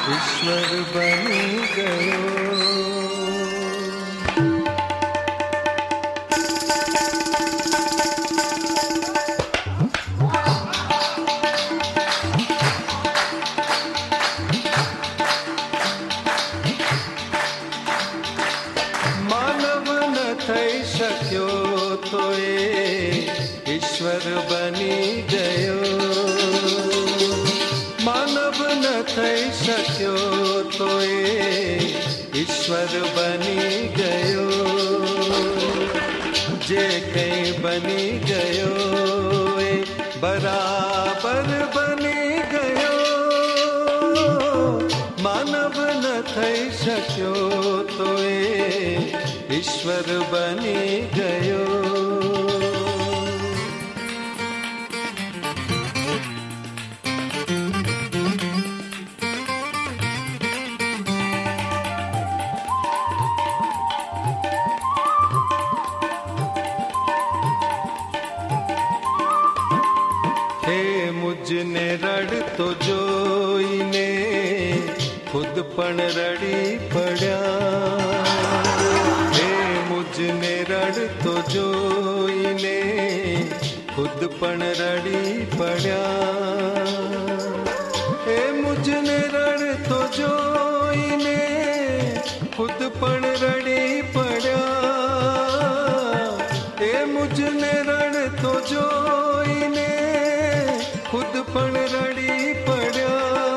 ईश्वर बनी गयो। मानव न થઈ શક્યો તો એ ઈશ્વર બની ગયો। માનવ ન થઈ શક્યો તો એ ઈશ્વર બની ગયો। જે કંઈ બની ગયો એ બરાબર બની ગયો। માનવ ન થઈ શક્યો તો એ ईश्वर बनी गयो। हे मुझने रड़तो जोईने खुद पण रड़ी पड़ा। मुझने रड़तो जोईने खुद पण रड़ी पड़ा। ए मुझने रड़तो जोईने खुद पण रड़ी पड़ा। ए मुझने रड़तो जोईने खुद पण रड़ी पड़ा।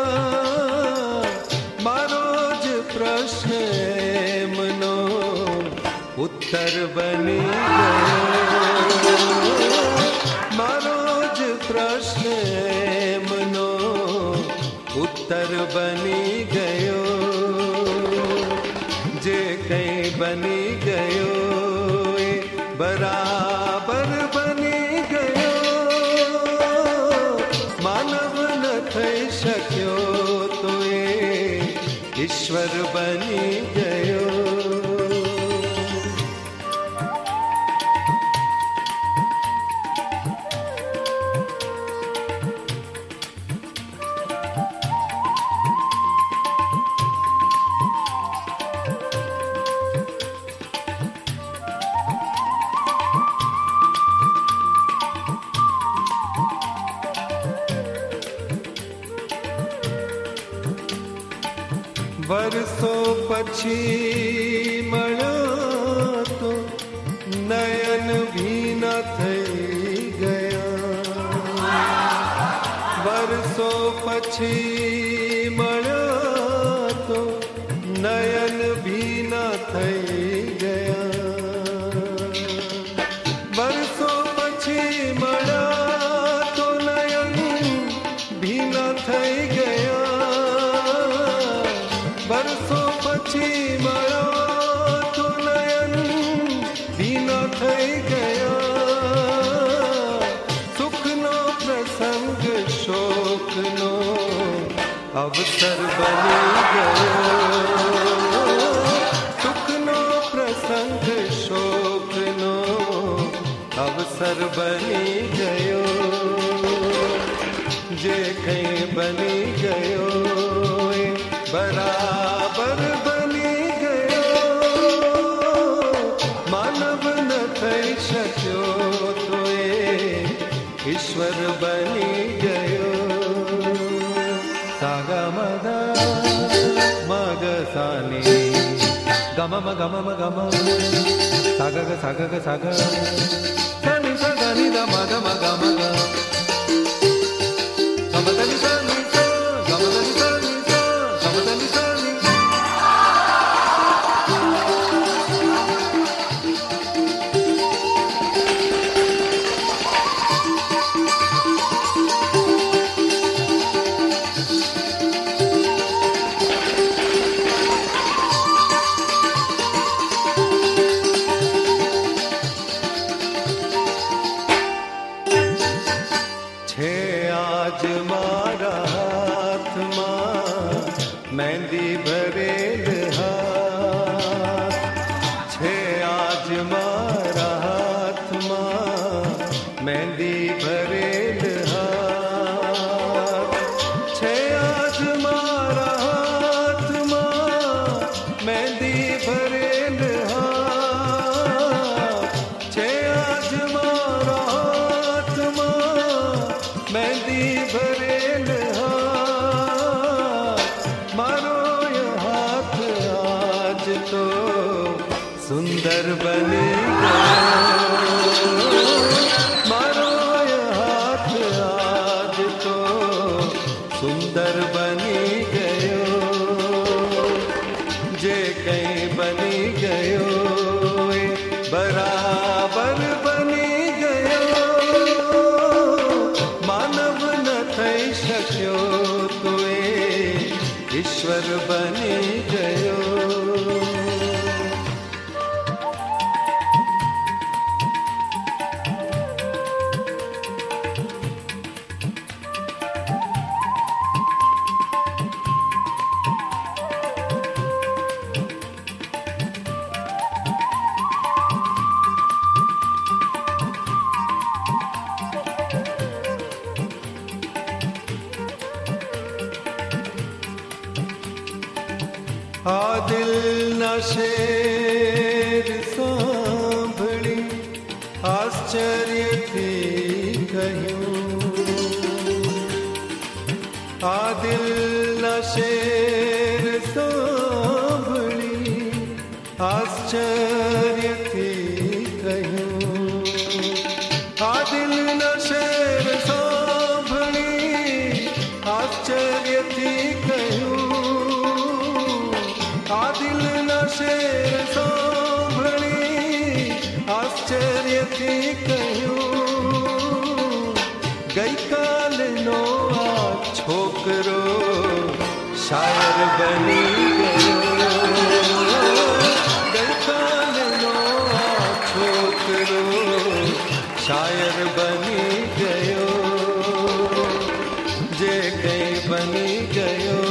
मारो ज प्रश्न मनो उत्तर बनी गयो। मारो ज प्रश्न मनो उत्तर बनी गयो। जे कहीं बनी गयो ए बराबर बनी गयो। मानव न થઈ શક્યો તો એ ईश्वर बनी गयो। वर्षों पछी मळ्यो तो नयन भी न થઈ गया। वर्षों पछी मळ्यो तो नयन भी न થઈ गया। वर्षों पछी मळ्या तो नयन भी न થઈ गया। वर्षों पछी मळ्या तो नयन भी न થઈ गया। सुखनो प्रसंग शोकनो अवसर बनी गयो। सुखनो प्रसंग शोकनो अवसर बनी गयो। जे कहीं बनी गयो बराबर बनी गयो। मानव न થઈ શક્યો તો એ ईश्वर बनी गयो। सागा मगा मग सानी गम म गम म गम सागा ग सागा ग सागा सनी सगा नि द म ग म ग म ग गम द नि सा नि सा गम द नि सा नि सा गम द नि सा नि। आज मारा हाथ मां मेहंदी भरेल हाथ छे। आज मारा हाथ मां मेहंदी भरेल हाथ छे। आज मारा ईश्वर बनी गयो। आ दिल न शेर सांभળી आश्चर्यથી કહ્યું। आ दिल न शेर सांभળી आश्चर्यથી કહ્યું। आ दिल न शेर सांभળી आश्चर्यથી કહ્યું। आ दिल न शेर सांभળી आश्चर्यથી કહ્યું। गई कालनो आ छोकरो शायर बनी गयो। गई कालनो आ छोकरो शायर बनी गयो। जे कई बनी गयो।